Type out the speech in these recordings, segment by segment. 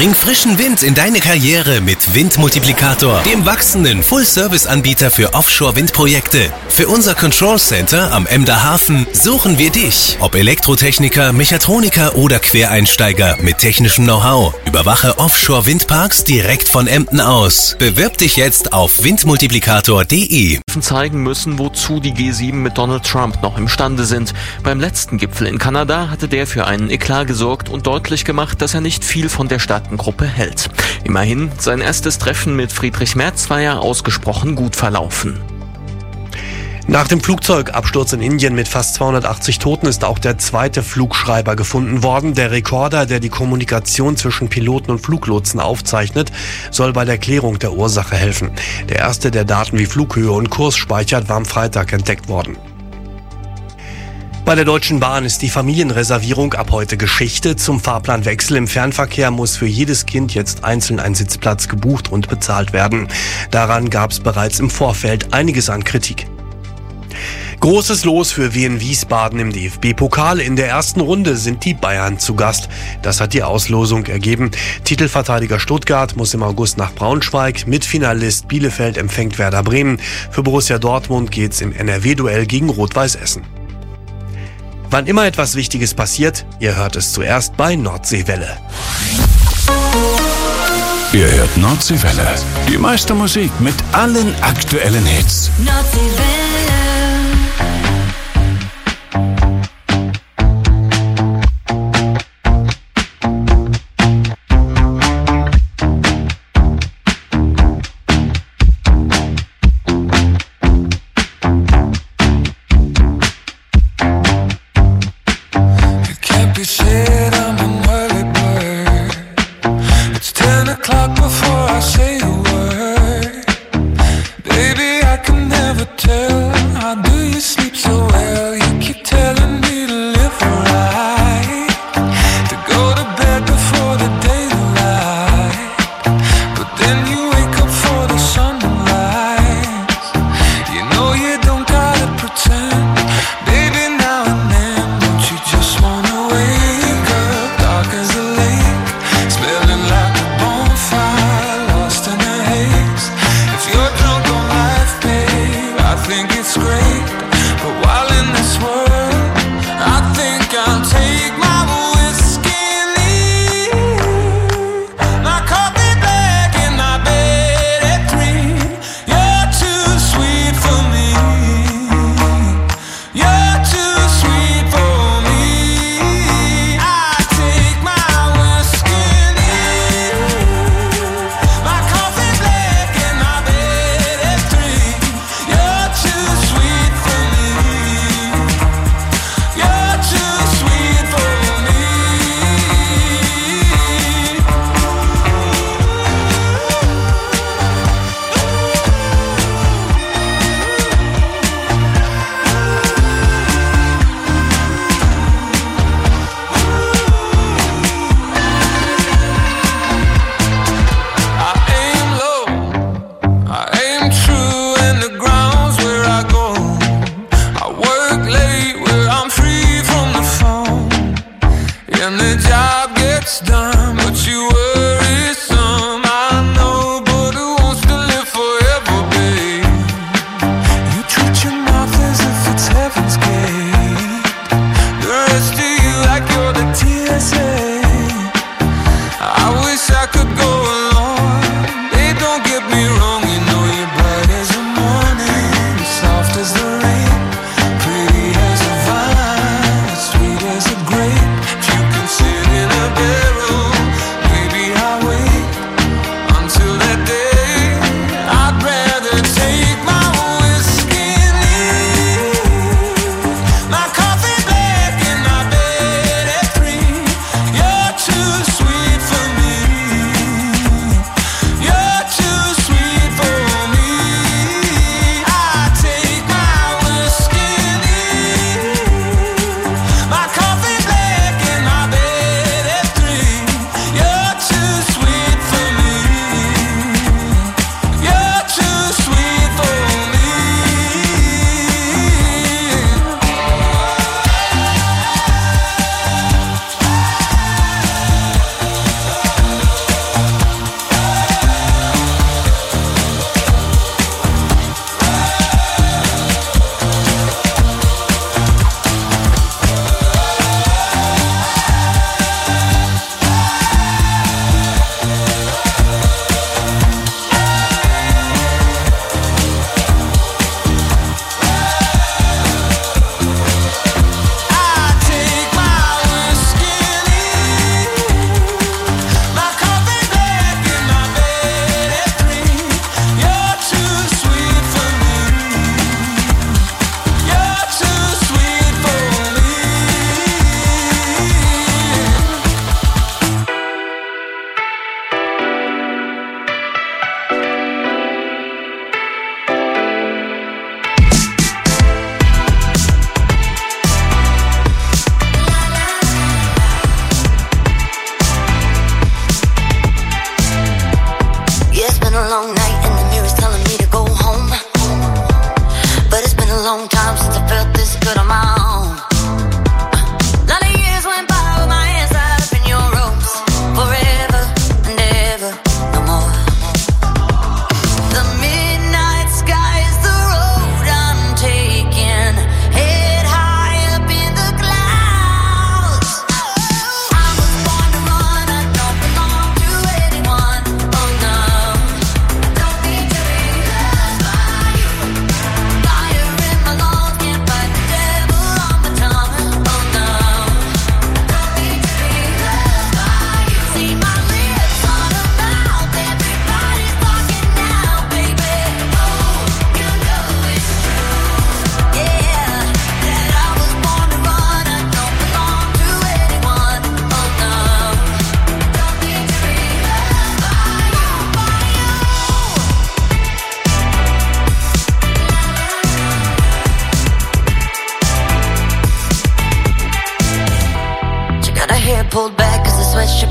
Bring frischen Wind in deine Karriere mit Windmultiplikator, dem wachsenden Full-Service-Anbieter für Offshore-Windprojekte. Für unser Control Center am Emder Hafen suchen wir dich. Ob Elektrotechniker, Mechatroniker oder Quereinsteiger mit technischem Know-how. Überwache Offshore-Windparks direkt von Emden aus. Bewirb dich jetzt auf windmultiplikator.de. Zeigen müssen, wozu die G7 mit Donald Trump noch imstande sind. Beim letzten Gipfel in Kanada hatte der für einen Eklat gesorgt und deutlich gemacht, dass er nicht viel von der Staatengruppe hält. Immerhin, sein erstes Treffen mit Friedrich Merz war ja ausgesprochen gut verlaufen. Nach dem Flugzeugabsturz in Indien mit fast 280 Toten ist auch der zweite Flugschreiber gefunden worden. Der Rekorder, der die Kommunikation zwischen Piloten und Fluglotsen aufzeichnet, soll bei der Klärung der Ursache helfen. Der erste, der Daten wie Flughöhe und Kurs speichert, war am Freitag entdeckt worden. Bei der Deutschen Bahn ist die Familienreservierung ab heute Geschichte. Zum Fahrplanwechsel im Fernverkehr muss für jedes Kind jetzt einzeln ein Sitzplatz gebucht und bezahlt werden. Daran gab es bereits im Vorfeld einiges an Kritik. Großes Los für Wien Wiesbaden im DFB-Pokal. In der ersten Runde sind die Bayern zu Gast. Das hat die Auslosung ergeben. Titelverteidiger Stuttgart muss im August nach Braunschweig. Mitfinalist Bielefeld empfängt Werder Bremen. Für Borussia Dortmund geht's im NRW-Duell gegen Rot-Weiß Essen. Wann immer etwas Wichtiges passiert, ihr hört es zuerst bei Nordseewelle. Ihr hört Nordseewelle. Die meiste Musik mit allen aktuellen Hits. Nordseewelle. Smelling like a bonfire.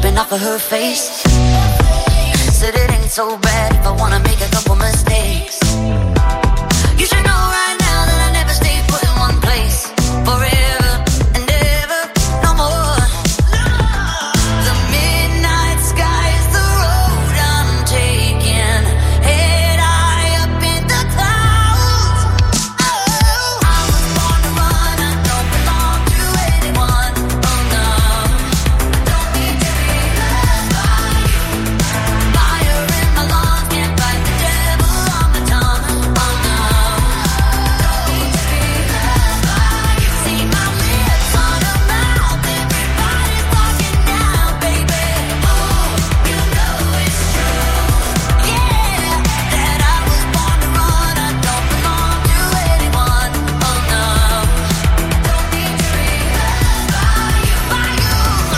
running off of her face. Said it ain't so bad if I wanna make a couple mistakes. You should know right now that I never stay put in one place forever and ever, no more. The midnight sky is the road I'm taking, head high up in the clouds. Oh, I was born to run, I don't belong to anyone. Oh no, I don't need to be loved by you. Fire in my lungs, can't fight the devil on my tongue. Oh no, don't need to be loved by you. See my lips on a mouth, everybody's talking now, baby. Oh, you know it's true, yeah, that I was born to run, I don't belong to anyone. Oh no, don't need to be loved by you, by you.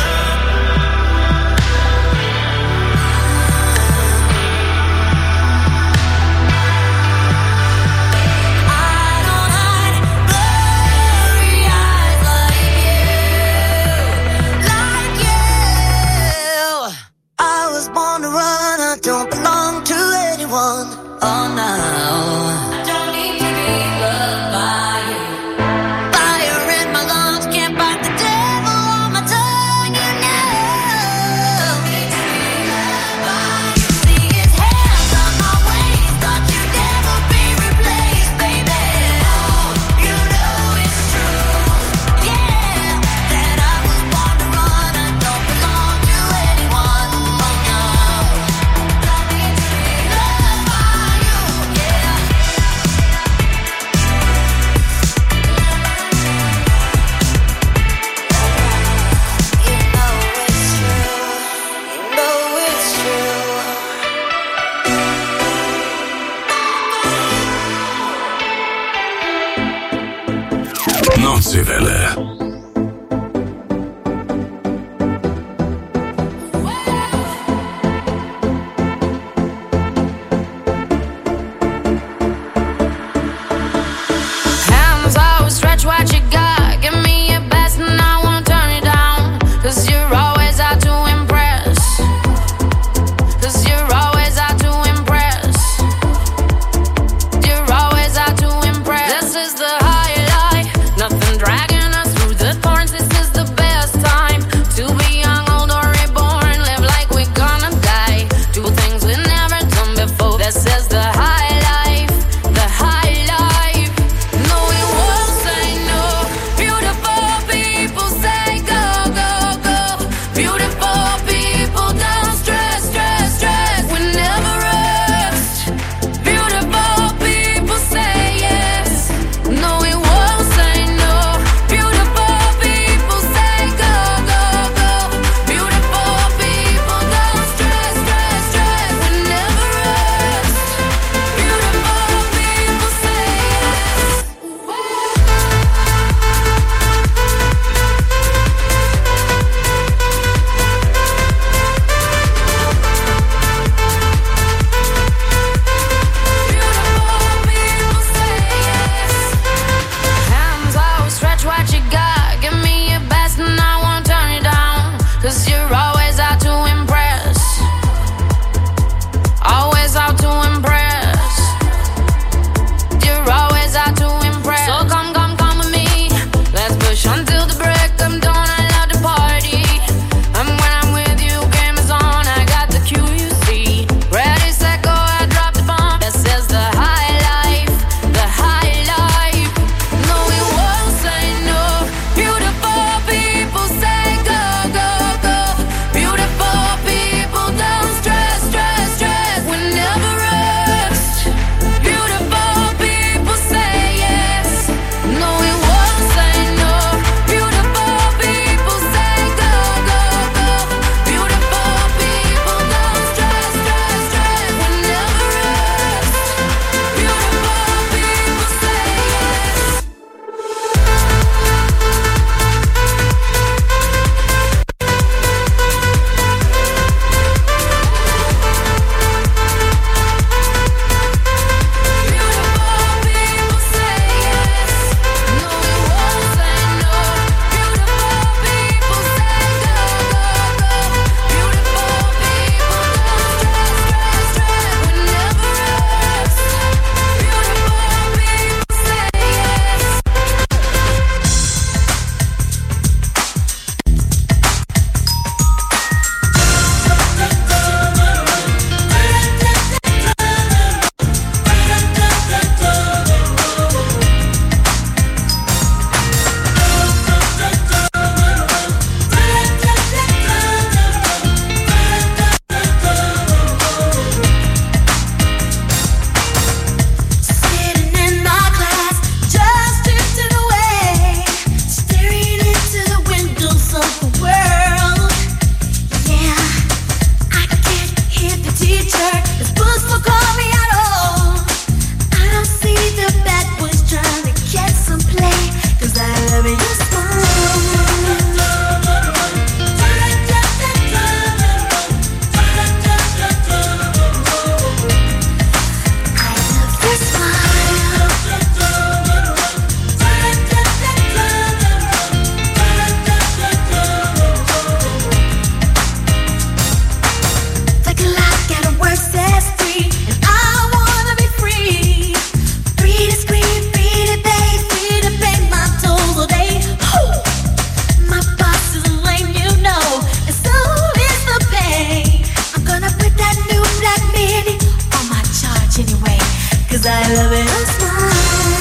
I don't hide blurry eyes like you. I was born to run, I don't belong to anyone. Oh no, I don't need to be loved by you. Fire in my lungs, can't fight the devil on my tongue. You know, don't need to be loved by you. See his hands on my waist, thought you'd never be replaced, baby. Oh, you know it's true, yeah, that I was born to run, I don't belong to anyone. Oh no, don't need to be loved by you, yeah. You know it's true, you know it's true. Notsivelle. Hands always stretch what you got. Give me your best and I won't turn it down. 'Cause you're always out to impress. 'Cause you're always out to impress. You're always out to impress. This is the high life. Nothing dragging us through 'cause I love it. Your smile.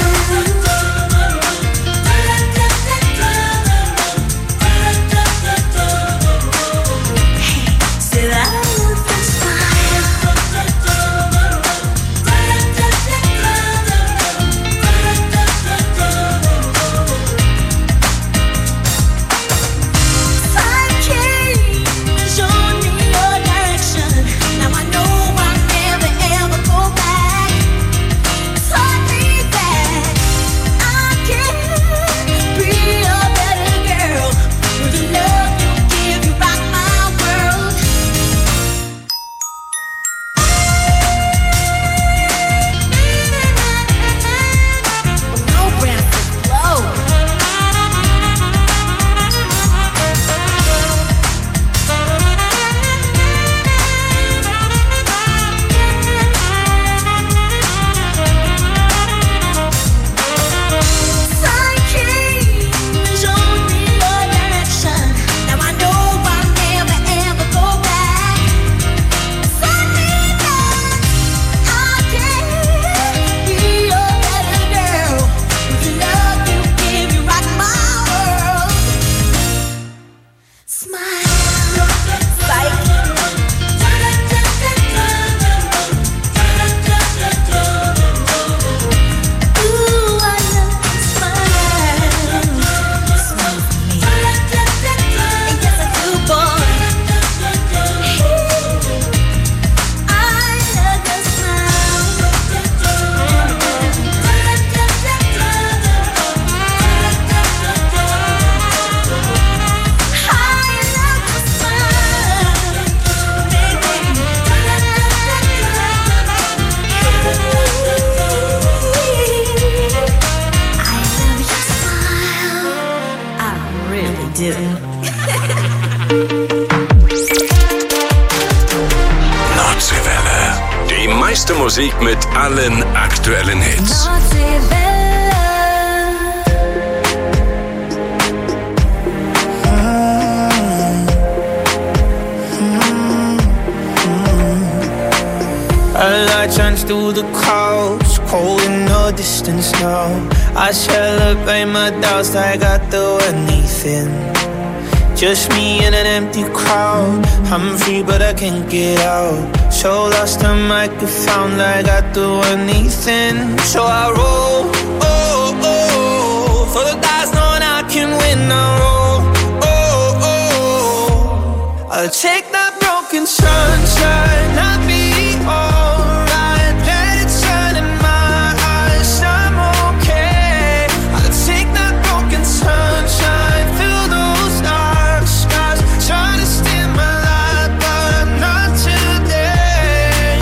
Nordseewelle. Die meiste Musik mit allen aktuellen Hits. A light shines through the clouds, cold in the distance now. I celebrate my doubts like I do anything. Just me in an empty crowd. I'm free but I can't get out. So lost I might get found like I do anything. So I roll, oh, oh, for the guys knowing I can win. I roll, oh, oh, I'll take that broken sunshine, I'll be alright. Let it shine in my eyes, I'm okay. I'll take that broken sunshine, fill those dark skies. Try to steal my light, but not today.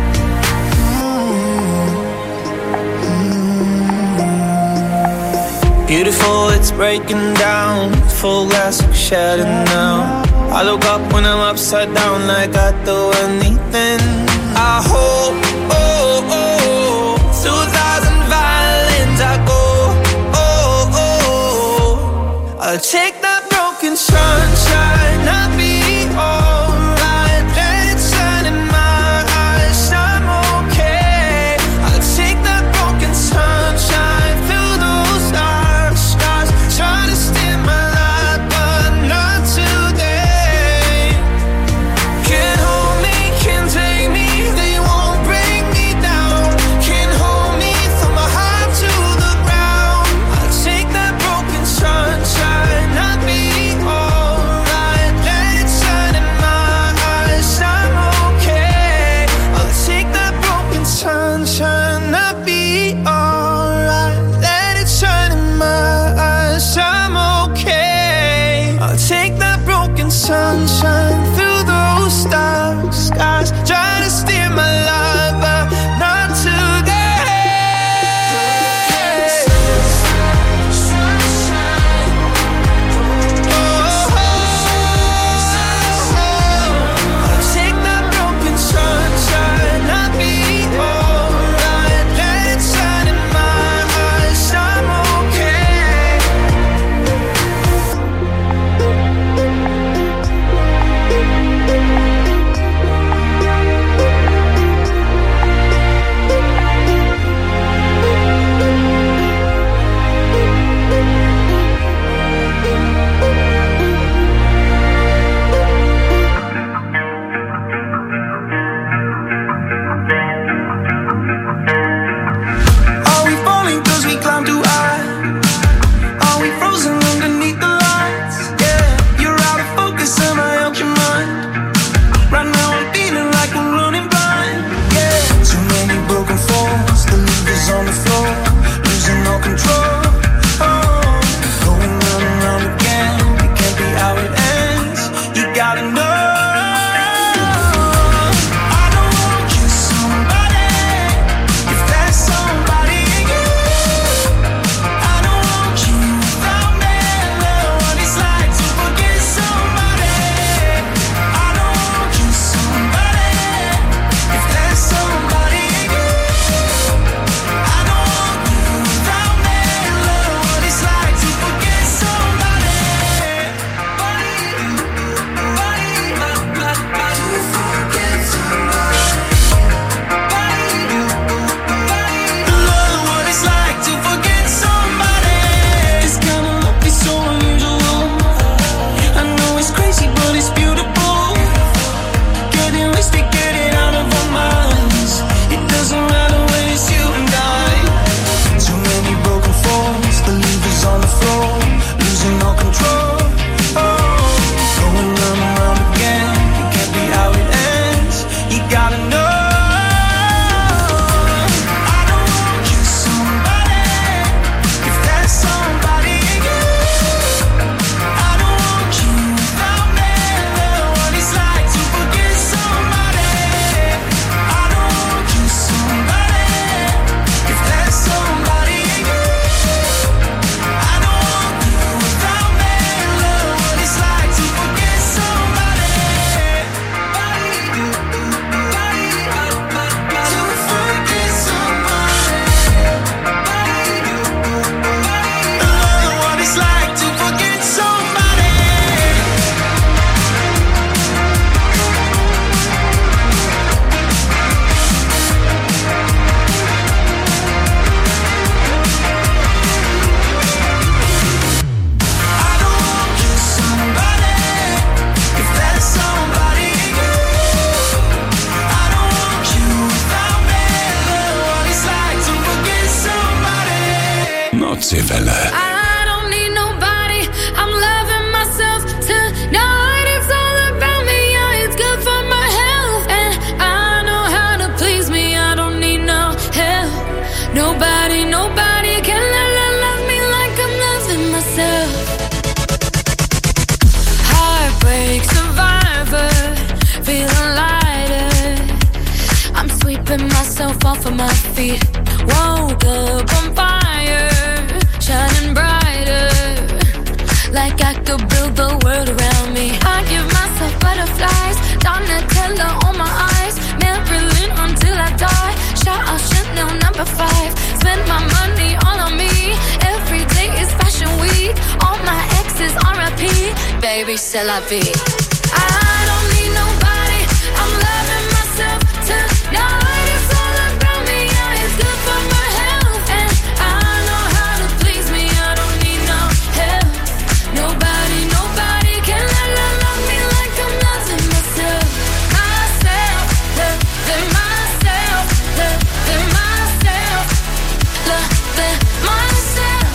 Beautiful, it's breaking down. Full glass of shadow now. I look up when I'm upside down like I do anything. I hope, oh, oh, through 1,000 violins I go, oh, oh, I'll take that broken sunshine, I'll be alright. Let it shine in my eyes, I'm okay. I'll take that broken sunshine, fill those dark skies. Try to steal my light, but not today. Can't hold me, can't take me, they won't break Nordseewelle. I don't need nobody, I'm loving myself tonight. It's all about me, yeah, it's good for my health. And I know how to please me, I don't need no help. Nobody can love me like I'm loving myself. Heartbreak survivor, feeling lighter. I'm sweeping myself off of my feet. Woke up on fire, shining brighter, like I could build the world around me. I give myself butterflies, Donatella on my eyes, Marilyn until I die. Shout out Chanel number 5. Spend my money all on me. Every day is fashion week. All my exes R.I.P. Baby, c'est la vie. I don't need nobody, I'm loving myself tonight. It's all about me, yeah, it's good for my health. And I know how to please me, I don't need no help. Nobody can love me like I'm loving myself. Loving myself, loving myself, loving myself,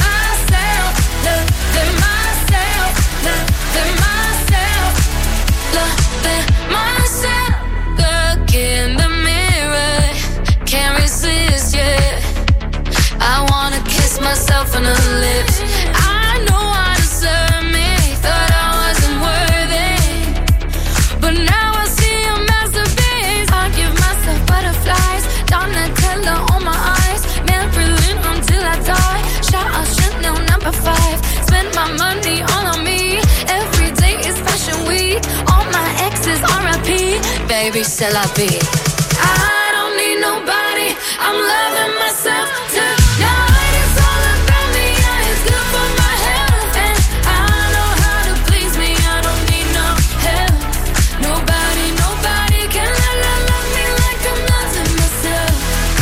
loving myself, loving myself, loving myself. Look in the mirror, can't resist, yeah. I wanna kiss myself on the lips. I know I deserve me, thought I wasn't worthy, but now I see a masterpiece. I give myself butterflies, Donatella on my eyes, Marilyn until I die. Shout out Chanel number 5. Spend my money all on me. Every day is fashion week. All my exes R.I.P. Baby, c'est la vie. I don't need nobody, I'm loving myself tonight. It's all about me, yeah, it's good for my health. And I know how to please me, I don't need no help. Nobody can love me like I'm loving myself.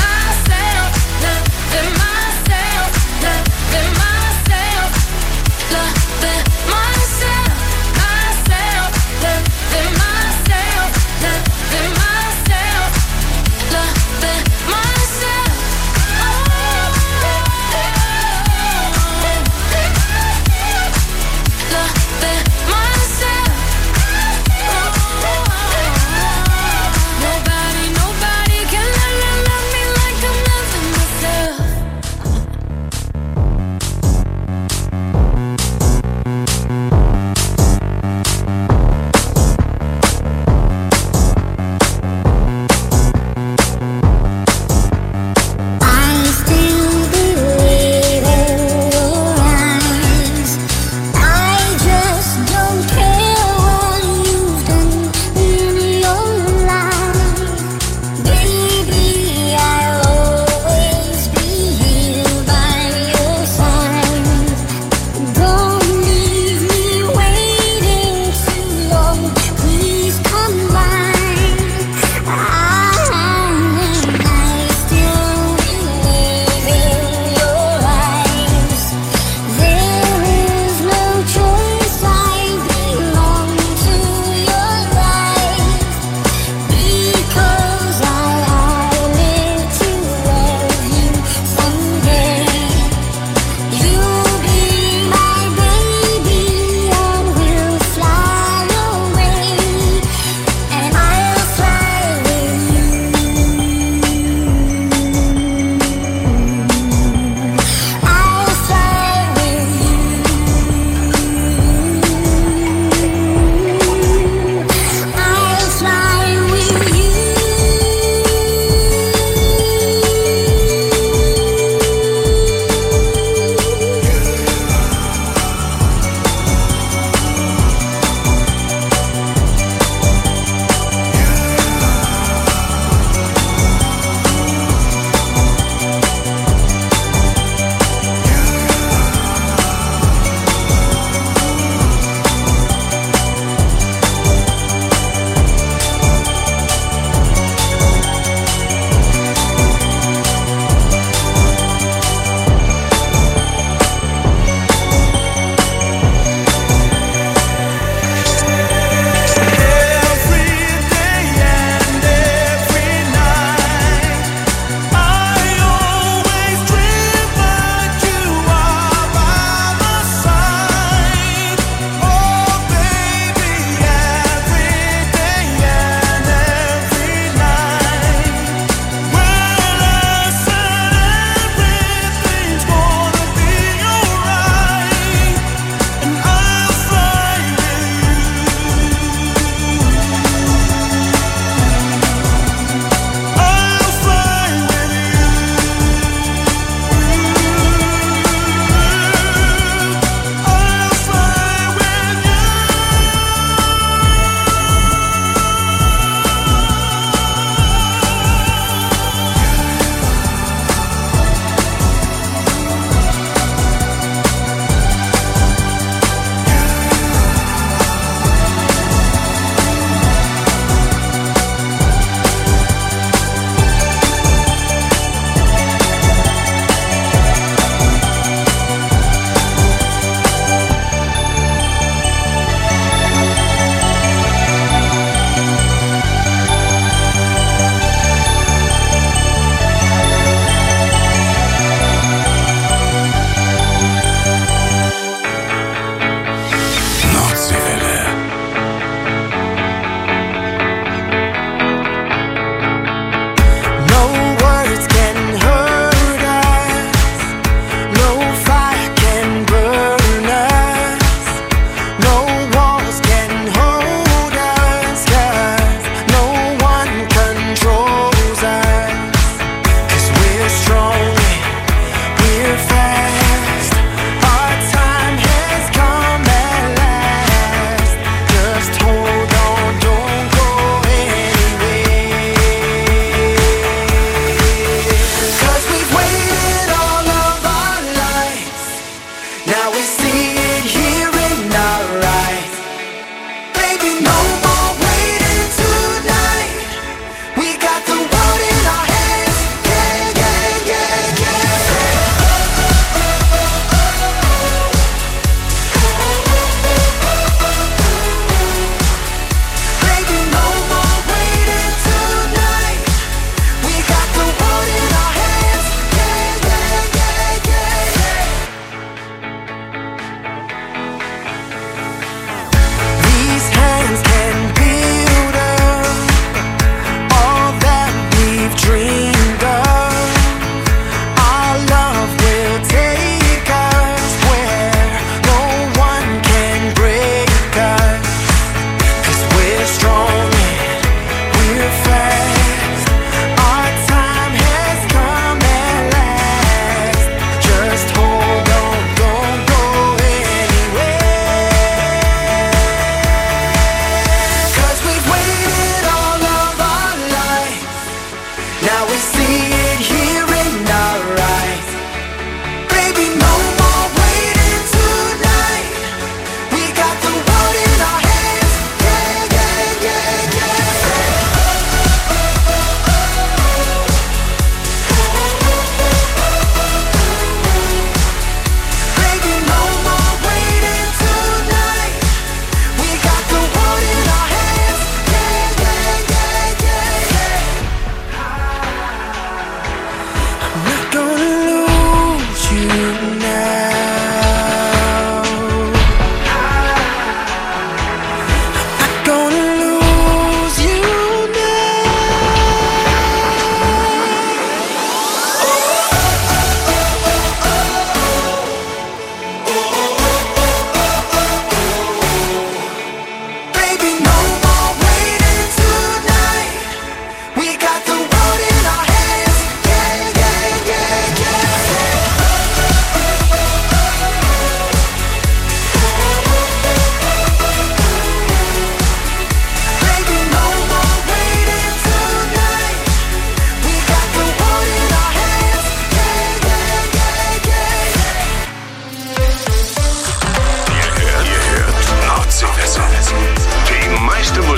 Loving myself, loving myself, loving myself, loving myself, loving myself, loving myself.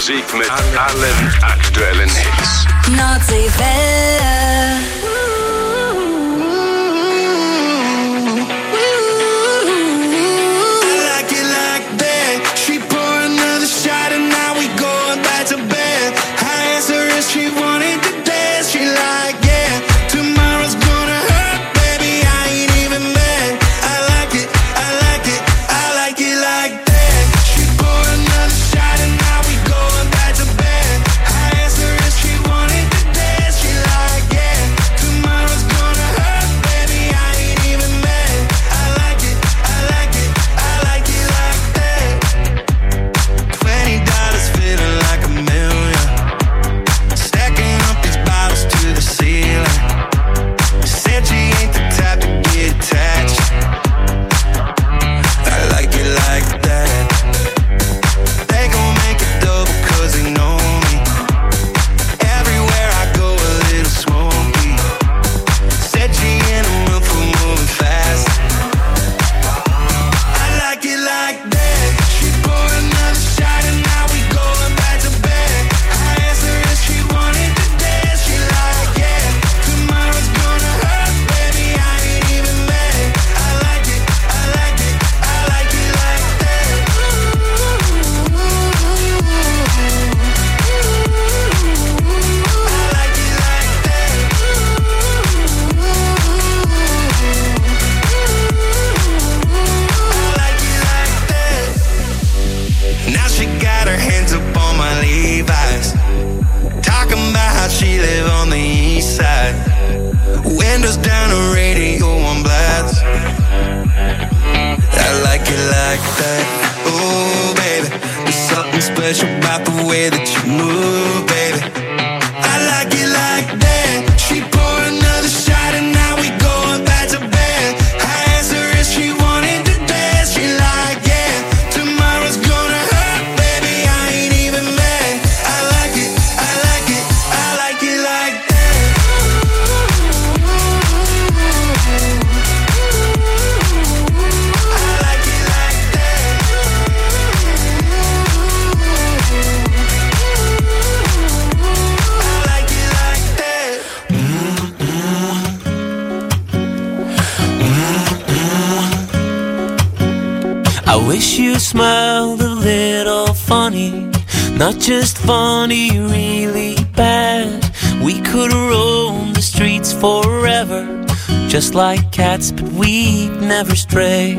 Musik mit allen aktuellen Hits. Nordseewelle. I wish you smiled a little funny, not just funny, really bad. We could roam the streets forever, just like cats, but we'd never stray.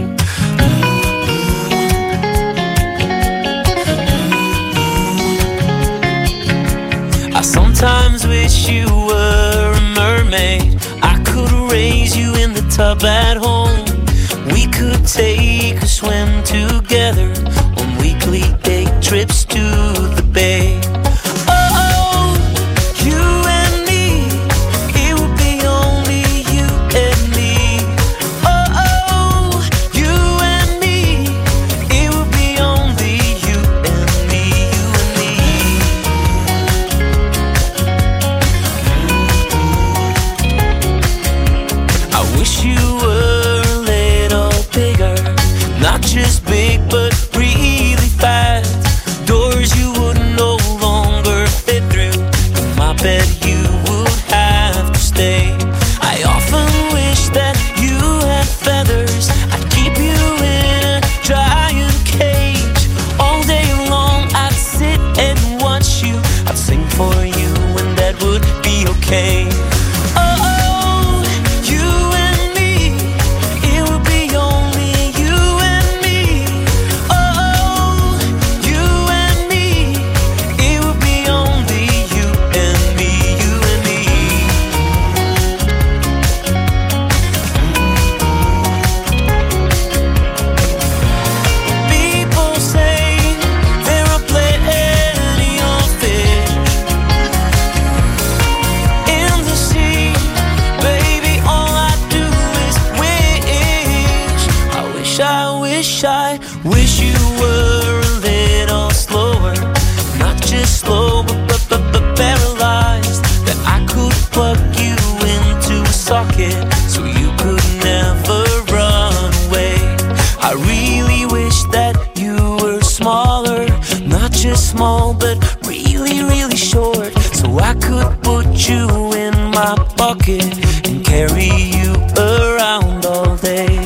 I sometimes wish you were a mermaid. I could raise you in the tub at home. We could take a swim together on weekly day trips to the bay. Oh, you and me, it would be only you and me. Oh, you and me, it would be only you and me, you and me. I wish you were not just big, but really fast. Doors you would no longer fit through. In my bed you would have to stay. I often wish that you had feathers. I'd keep you in a giant cage. All day long I'd sit and watch you. I'd sing for you and that would be okay. You pocket and carry you around all day.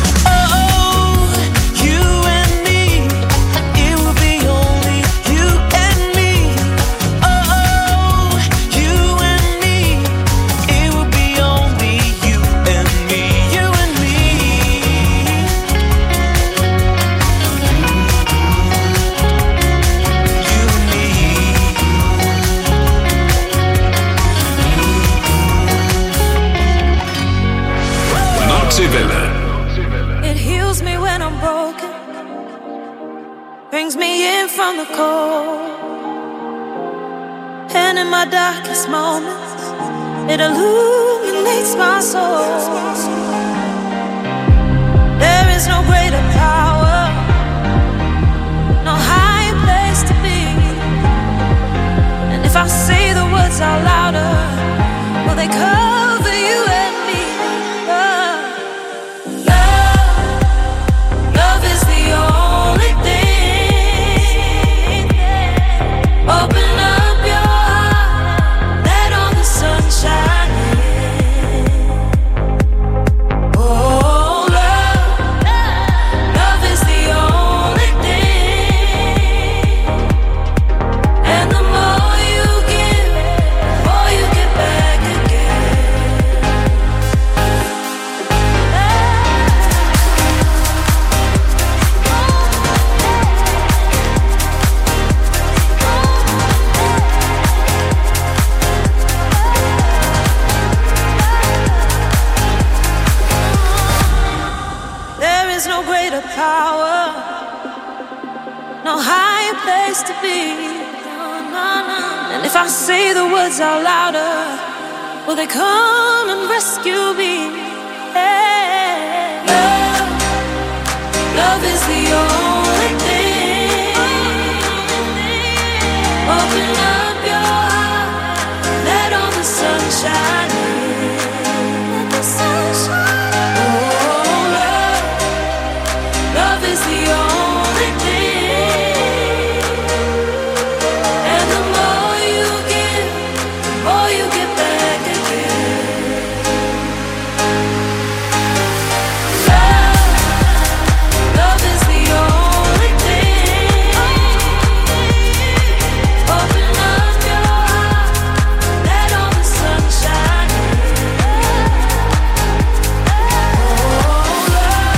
It heals me when I'm broken, brings me in from the cold, and in my darkest moments, it illuminates my soul. There is no greater power, no higher place to be, and if I say the words out louder, will they cover you and me? Love is the only thing. Open up your heart, let all the sun shine in. Oh, love is the only thing. And the more you give, the more you get back again. There is no greater power, no higher place to be. And if I say the words out louder, will they come and rescue me? Hey. Love is the only thing. Open up your heart, let all the sun shine in. Let the sun shine in. Oh, love is the only thing. And the more you give, the more you get back again. Love is the only thing. Open up your heart, let all the sun shine in. Oh,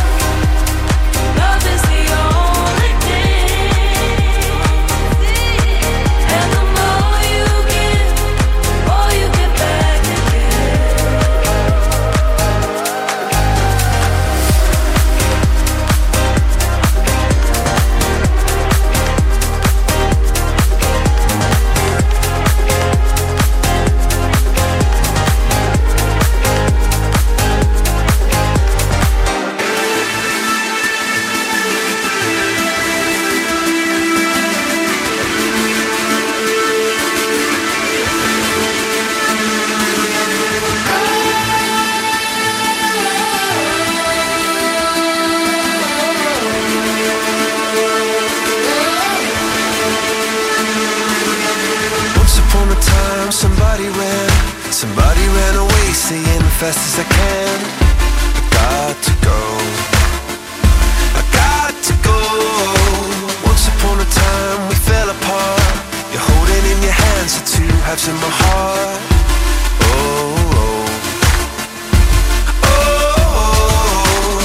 love is the only thing. And the more you give, the more you get back again. Once upon a time, somebody ran away, saying fast as I can, I got to go, I got to go. Once upon a time, we fell apart. You're holding in your hands the two halves of my heart. Oh, oh, oh, oh.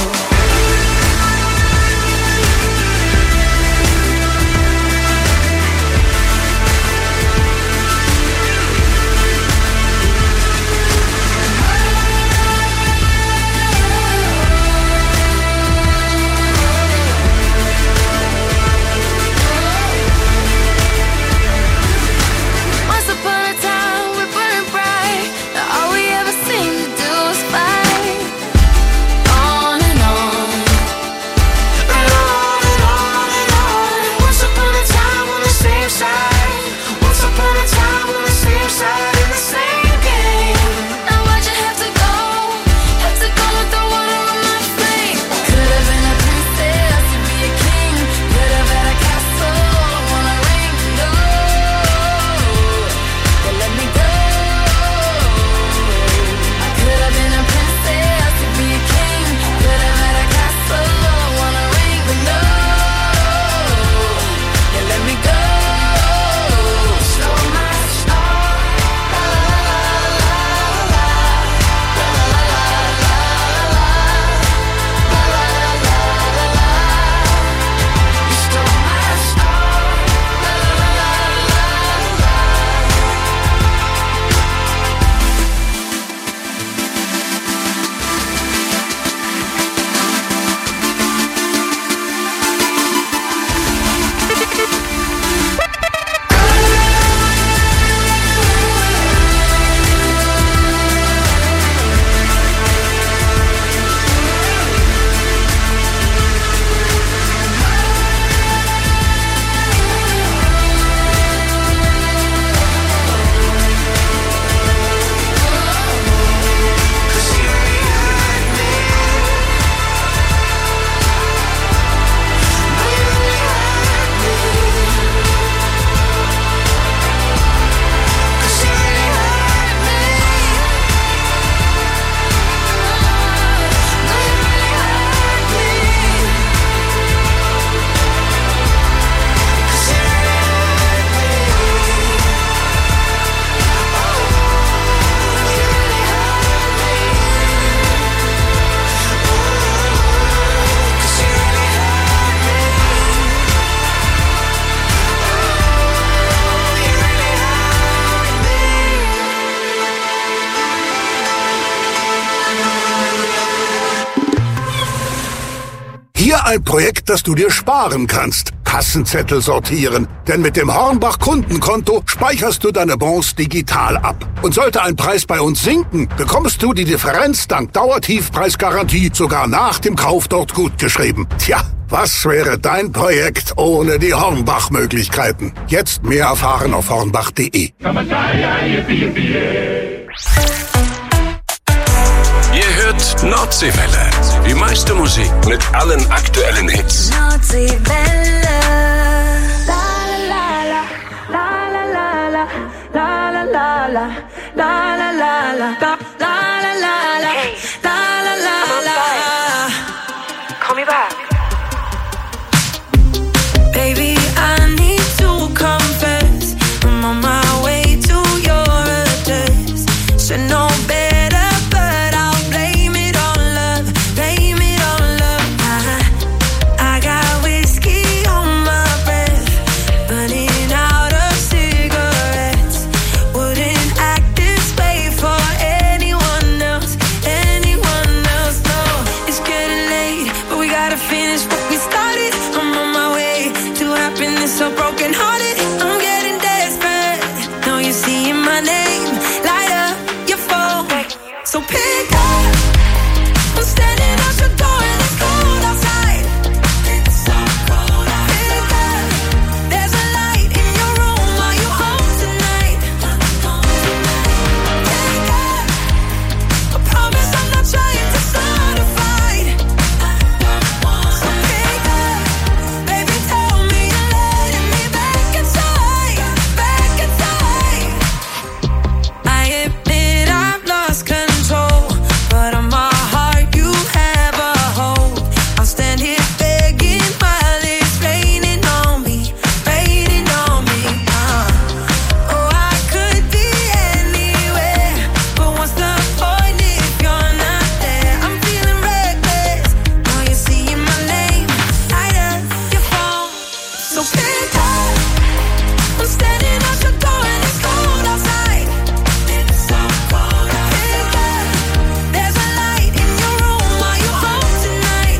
ein Projekt, das du dir sparen kannst. Kassenzettel sortieren. Denn mit dem Hornbach Kundenkonto speicherst du deine Bons digital ab. Und sollte ein Preis bei uns sinken, bekommst du die Differenz dank Dauertiefpreisgarantie sogar nach dem Kauf dort gutgeschrieben. Tja, was wäre dein Projekt ohne die Hornbach-Möglichkeiten? Jetzt mehr erfahren auf hornbach.de. Ihr hört Nordseewelle. Die meiste Musik mit allen aktuellen Hits. Nordseewelle. Call me back. Baby, I need to confess, I'm on my way to your address. Should know better, but I'll blame it on love, blame it on love. I got whiskey on my breath, burning out of cigarettes. Wouldn't act this way for anyone else, no. It's getting late, but we gotta finish what we started. I'm on my way to happiness, so broken hearted. I'm getting desperate. Now you're seeing my name, light up your phone. So pick up. I'm standing at your door and it's cold outside. It's so cold outside. Pick up. There's a light in your room. Are you home tonight? Pick up. I promise I'm not trying to start a fight. So pick up. Baby, tell me you're letting me back inside. Back inside. I admit I've lost control, but on my heart you have a hold. I'll stand here begging while it's raining on me, raining on me. Oh, I could be anywhere, but what's the point if you're not there? I'm feeling reckless. Now you're seeing my name, light up your phone. So pick up. I'm standing at your door and it's cold outside. It's so cold outside. Pick up. There's a light in your room. Are you home tonight?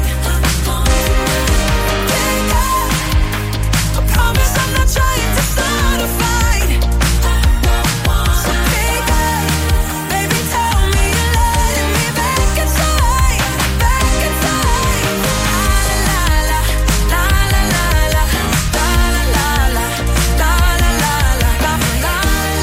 Pick up. I promise I'm not trying to start a fight. So pick up. Baby, tell me you're letting me back inside. Back inside. La la la la la la la la la la la la la la la la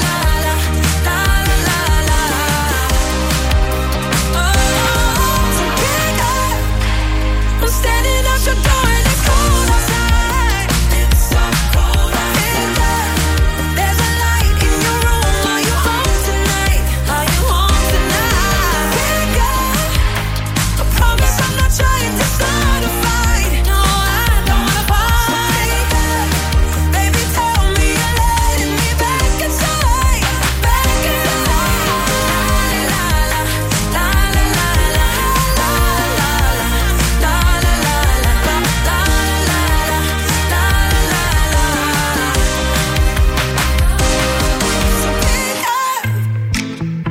So pick up. I'm standing at your door and it's cold outside. It's so cold outside. Pick up. There's a light in your room. Are you home tonight? Are you home tonight? Pick up. I promise I'm not trying to start a fight. No, I don't wanna fight. Pick up. Baby, tell me you're letting me back inside. Back inside. La la la la la la la la la la la So pick up.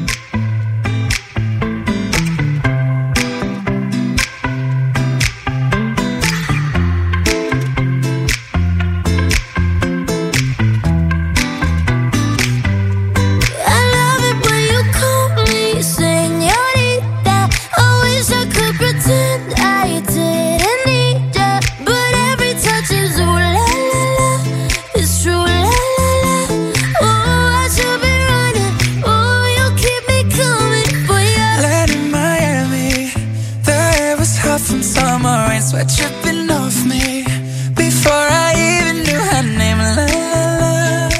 I love it when you call me señorita. I wish I could pretend I didn't need ya, but every touch is ooh la la la. It's true la la la. Oh, I should be running. Oh, you keep me coming for ya. Land in Miami, the air was hot from summer rain, sweat dripping off me before I even knew her name. La la la,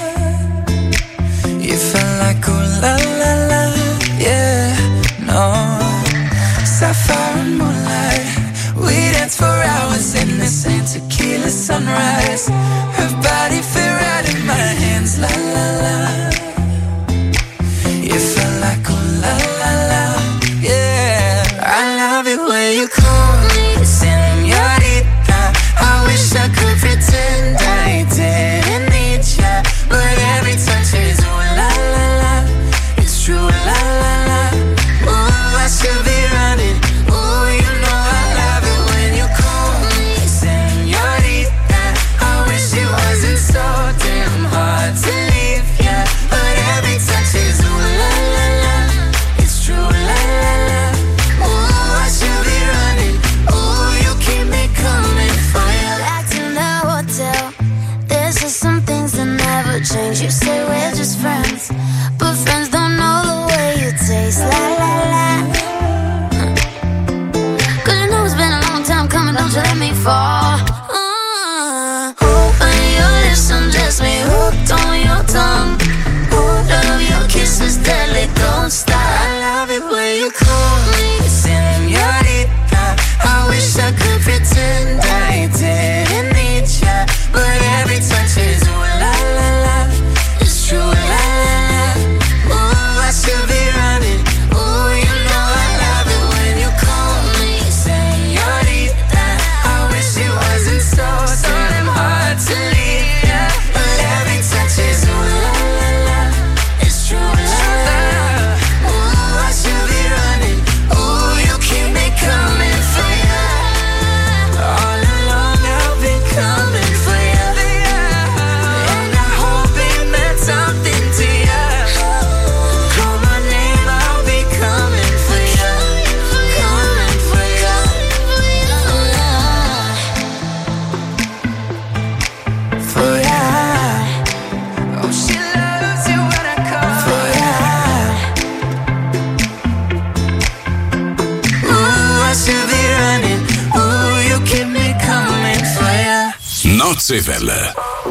you felt like ooh la la la, yeah, no. Sapphire and moonlight, we danced for hours in the same tequila sunrise. Her body fit right in my hands, la la la. You felt like ooh la la la, yeah. I love it when you call me señorita. I wish I could pretend I didn't need ya, but every touch is ooh la la la. It's true la la la. Ooh, I should be running. Ooh, you know I love it when you call me Nordseewelle.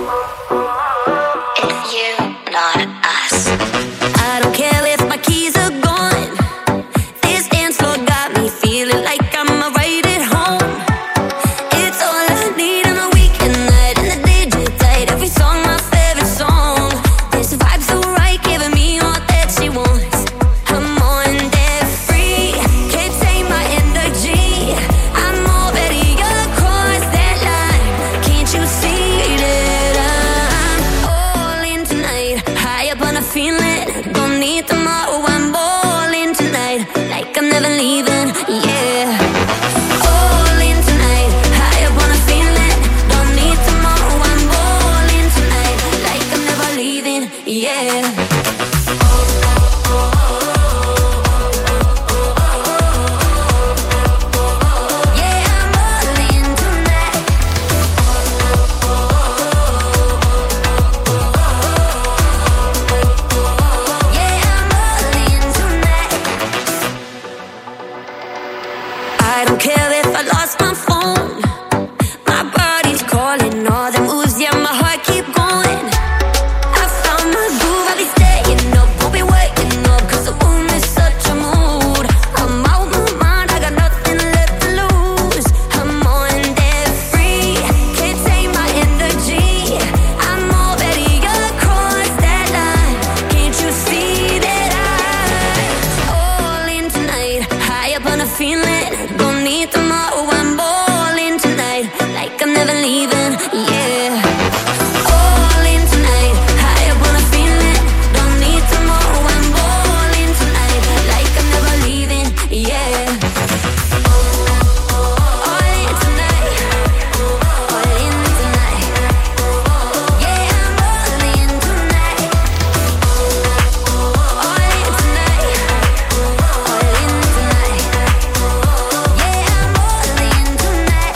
It's you, not us. I don't care if my keys are gone. This dance floor got me feeling like I'm right at home. It's all I need on a weekend night, and the DJ tight. Every song my favorite song. This vibe so right, giving me all that she wants. I'm on that free, can't take my energy. I'm already across that line. Can't you see that I'm all in tonight? High up on a feeling, don't need tomorrow. I'm all in tonight, like I'm never leaving. Yeah. All in tonight, high up on a feeling, don't need tomorrow. I'm all in tonight, like I'm never leaving. Yeah. I don't care if I lost my phone. My body's calling, all the moves, yeah, my heart keep going. I found my groove, I'll be staying up, won't be waking up, cause the room is such a mood. I'm out my mind, I got nothing left to lose. I'm on that free, can't take my energy. I'm already across that line. Can't you see that I'm all in tonight? High up on a feeling, don't need tomorrow. I'm all in tonight, like I'm never leaving. Yeah. All in tonight, high up on a feeling, don't need tomorrow. I'm all in tonight, like I'm never leaving. Yeah. All in tonight, all in tonight. Yeah, I'm all in tonight. All in tonight, all in tonight. Yeah, I'm all in tonight.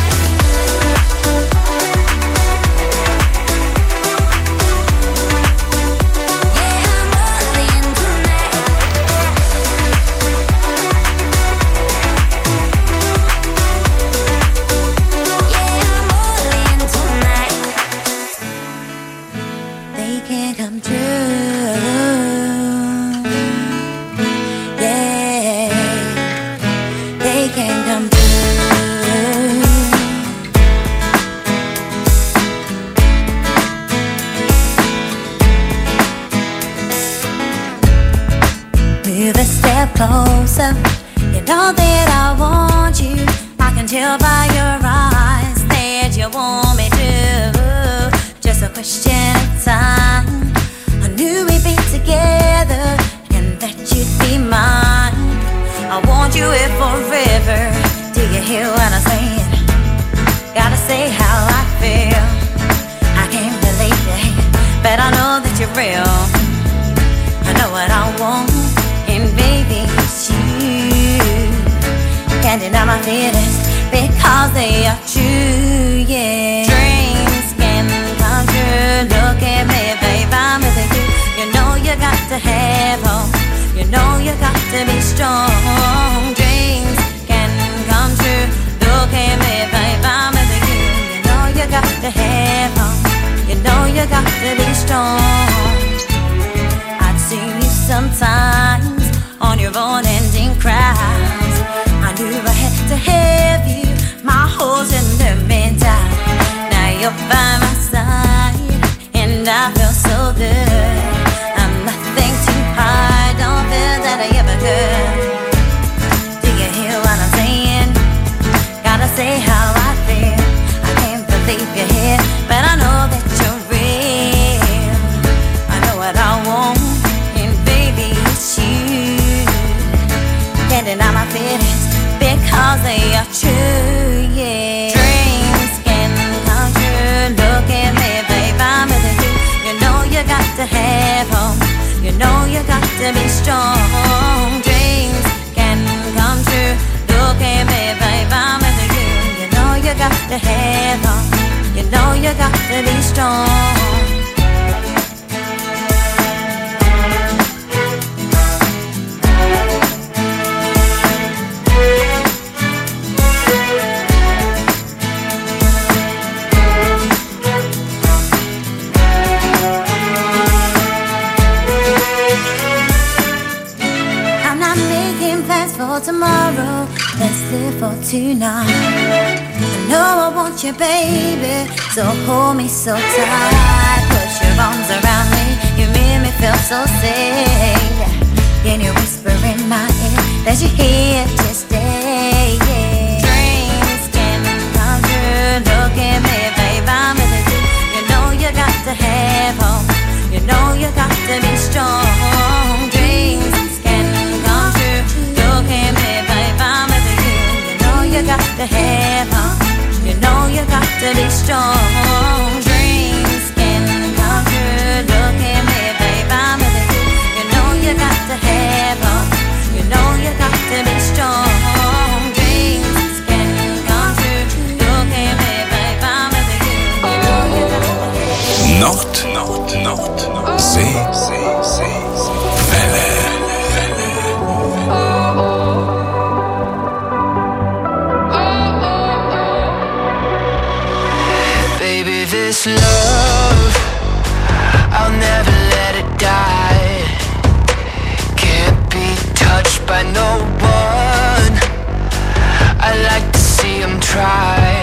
They can't come true. Yeah, they can't come true. Move a step closer. You know that I want you. I can tell by your eyes that you want me to. Just a question of time. I knew we'd be together and that you'd be mine. I want you here forever. Do you hear what I'm saying? Gotta say how I feel. I can't believe it, but I know that you're real. I know what I want, and baby, it's you. Can't deny my feelings because they are true, yeah. Dreams can come true. Look at me, babe, I'm with you. You know you got to have hope. You know you got to be strong. Dreams can come true. Look at me, babe, I'm with you. You know you got to have hope. You know you got to be strong. I'd see you sometimes on your own ending cries. I knew I had to have you. My holes in the meantime. Now you're by my side, and I feel so good. I'm nothing too hard, don't feel that I ever could. Do you hear what I'm saying? Gotta say how I feel. I can't believe you're here, but I know that you're real. I know what I want, and baby, it's you. Can't deny my feelings because they are true, yeah. Dreams can come true. Look at me, babe, I'm with you. You know you got to have hope. You know you got to be strong. Dreams can come true. Look at me, babe, I'm with you. You know you got to have hope. You know you got to be strong. tomorrow, let's live for tonight. I know I want you, baby, so hold me so tight. Put your arms around me, you make me feel so safe. Can you whisper in my ear that you're here to stay? Dreams can come true, look at me, babe, I'm with you. You know you got to have hope, you know you got to be strong. Dreams can come true, look at me, babe, I'm with you. You know you got to have hope, you know you got to be strong. Dreams can come true, look at me, babe, I'm with you. You know you got to have hope, you know you got to be strong. Dreams can come true, look at me, babe, I'm with you. You know you got to have Nord, See, Welle. Baby, this love, I'll never let it die. Can't be touched by no one, I like to see them try.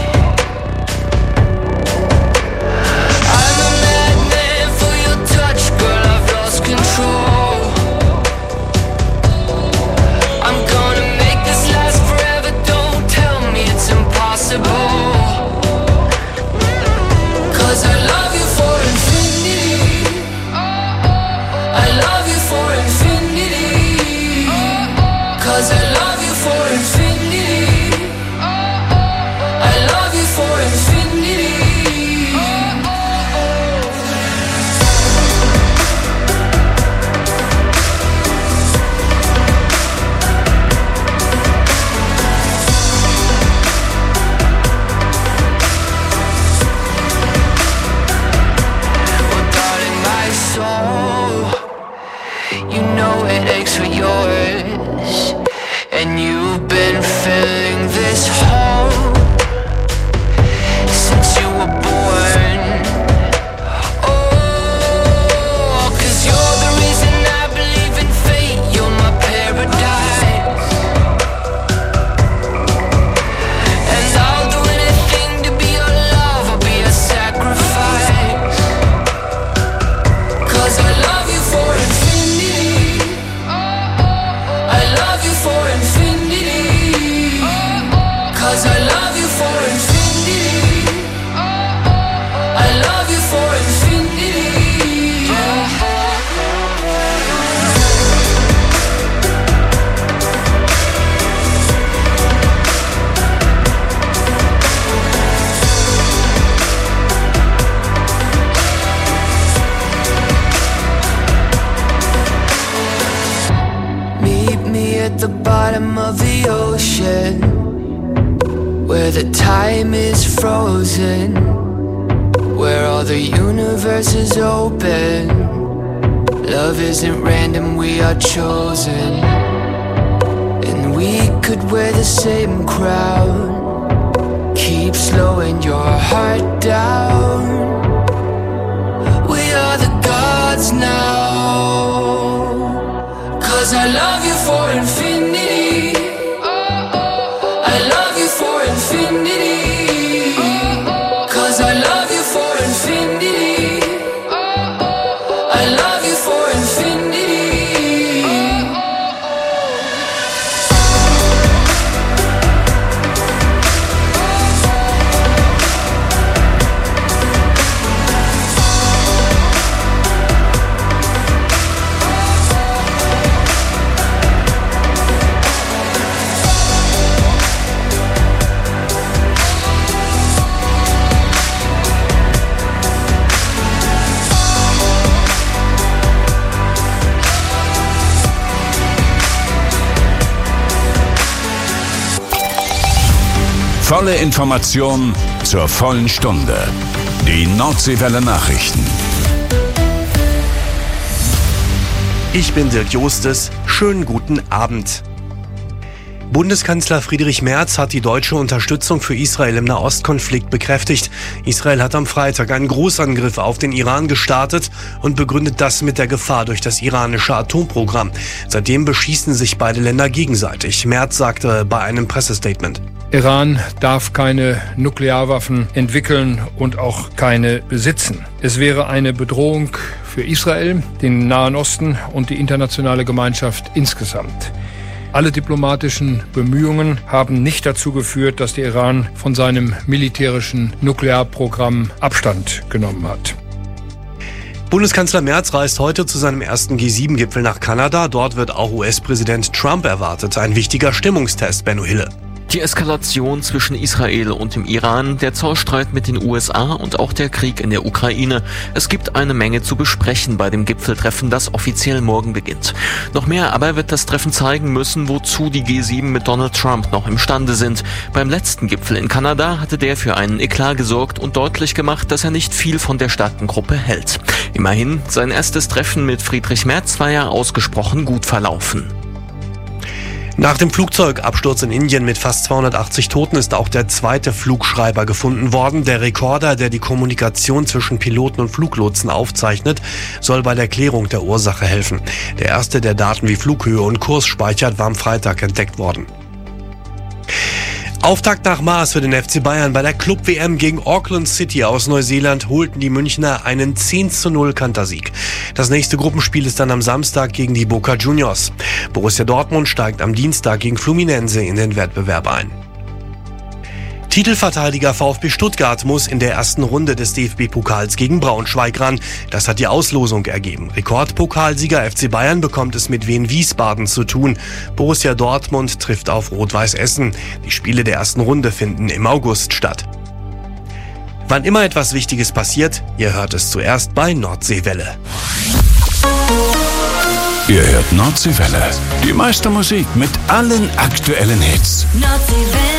I'm a madman for your touch, girl, I've lost control. I'm gonna make this last forever, don't tell me it's impossible. 'Cause I love you for infinity, I love you for infinity. 'Cause I love you for infinity, I love you for infinity. You know it aches for yours, and you've been filling this hole since you were born. Oh, 'cause you're the reason I believe in fate, you're my paradise. And I'll do anything to be your love, I'll be a sacrifice. 'Cause I love you for infinity, I love you for infinity. 'Cause I love you for infinity, I love you for infinity. Meet me at the bottom of the ocean, where the time is frozen, where all the universe is open. Love isn't random, we are chosen. And we could wear the same crown, keep slowing your heart down. We are the gods now. 'Cause I love you for infinity, I love you for infinity. 'Cause I love you for infinity, I love you for infinity. Volle Information zur vollen Stunde. Die Nordseewelle Nachrichten. Ich bin Dirk Jostes. Schönen guten Abend. Bundeskanzler Friedrich Merz hat die deutsche Unterstützung für Israel im Nahostkonflikt bekräftigt. Israel hat am Freitag einen Großangriff auf den Iran gestartet und begründet das mit der Gefahr durch das iranische Atomprogramm. Seitdem beschießen sich beide Länder gegenseitig. Merz sagte bei einem Pressestatement: Iran darf keine Nuklearwaffen entwickeln und auch keine besitzen. Es wäre eine Bedrohung für Israel, den Nahen Osten und die internationale Gemeinschaft insgesamt. Alle diplomatischen Bemühungen haben nicht dazu geführt, dass der Iran von seinem militärischen Nuklearprogramm Abstand genommen hat. Bundeskanzler Merz reist heute zu seinem ersten G7-Gipfel nach Kanada. Dort wird auch US-Präsident Trump erwartet. Ein wichtiger Stimmungstest, Benno Hille. Die Eskalation zwischen Israel und dem Iran, der Zollstreit mit den USA und auch der Krieg in der Ukraine. Es gibt eine Menge zu besprechen bei dem Gipfeltreffen, das offiziell morgen beginnt. Noch mehr aber wird das Treffen zeigen müssen, wozu die G7 mit Donald Trump noch imstande sind. Beim letzten Gipfel in Kanada hatte der für einen Eklat gesorgt und deutlich gemacht, dass er nicht viel von der Staatengruppe hält. Immerhin, sein erstes Treffen mit Friedrich Merz war ja ausgesprochen gut verlaufen. Nach dem Flugzeugabsturz in Indien mit fast 280 Toten ist auch der zweite Flugschreiber gefunden worden. Der Rekorder, der die Kommunikation zwischen Piloten und Fluglotsen aufzeichnet, soll bei der Klärung der Ursache helfen. Der erste, der Daten wie Flughöhe und Kurs speichert, war am Freitag entdeckt worden. Auftakt nach Maß für den FC Bayern. Bei der Club-WM gegen Auckland City aus Neuseeland holten die Münchner einen 10:0 Kantersieg. Das nächste Gruppenspiel ist dann am Samstag gegen die Boca Juniors. Borussia Dortmund steigt am Dienstag gegen Fluminense in den Wettbewerb ein. Titelverteidiger VfB Stuttgart muss in der ersten Runde des DFB-Pokals gegen Braunschweig ran. Das hat die Auslosung ergeben. Rekordpokalsieger FC Bayern bekommt es mit Wien Wiesbaden zu tun. Borussia Dortmund trifft auf Rot-Weiß Essen. Die Spiele der ersten Runde finden im August statt. Wann immer etwas Wichtiges passiert, ihr hört es zuerst bei Nordseewelle. Ihr hört Nordseewelle. Die meiste Musik mit allen aktuellen Hits. Nordseewelle.